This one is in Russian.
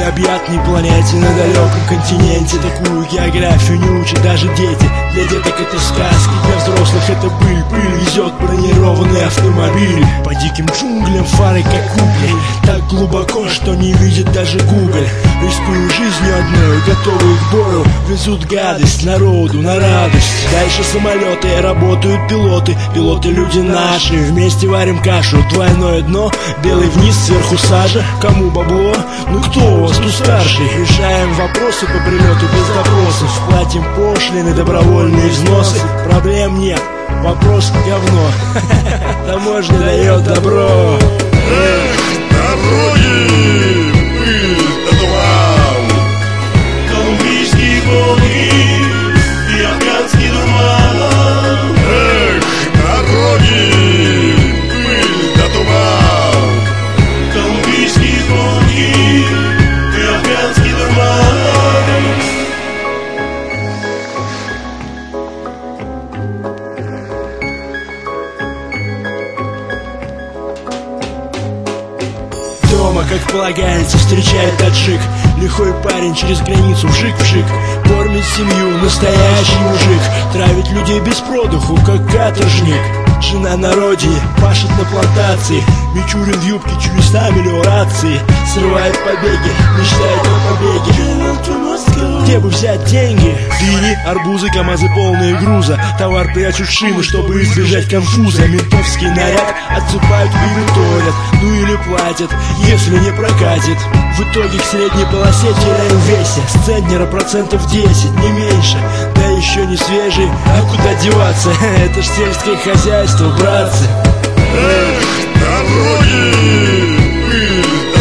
необъятной планете, на далеком континенте. Такую географию не учат даже дети. Для деток это сказки, для взрослых это быль. Пыль везет бронированный автомобиль по диким джунглям, фары как угли, так глубоко, что не видит даже Google. Рискуя жизнью одной, готовые к бою, везут гадость народу на радость. Дальше самолеты, работают пилоты. Пилоты люди наши, вместе варим кашу. Двойное дно, белый вниз, сверху сажа. Кому бабло? Ну кто у вас тут старший? Решаем вопросы по прилету без допросов. Платим пошлины, добровольные взносы. Проблем нет, вопрос говно. Таможня дает добро. Эх, дороги, пыль да туман, колумбийские годы и афганский дурман. Эх, дороги, пыль да туман, колумбийские годы и афганский дурман. Дома, как полагается, встречает таджик. Лихой парень через границу вжик-вжик. Кормит семью, настоящий мужик. Травит людей без продуху, как каторжник. Жена на родине, пашет на плантации. Мичурин в юбке, чудеса мелиорации. Срывает побеги, мечтает о побеге. Где бы взять деньги? Дыни, арбузы, камазы полные груза. Товар прячут в шины, чтобы избежать конфуза. Ментовский наряд отсыпают и выторят. Ну или платят, если не прокатит. В итоге к средней полосе теряем в весе. С центнера 10%, не меньше. Да еще не свежий, а куда деваться? Это ж сельское хозяйство, братцы. Эх, дороги, пыль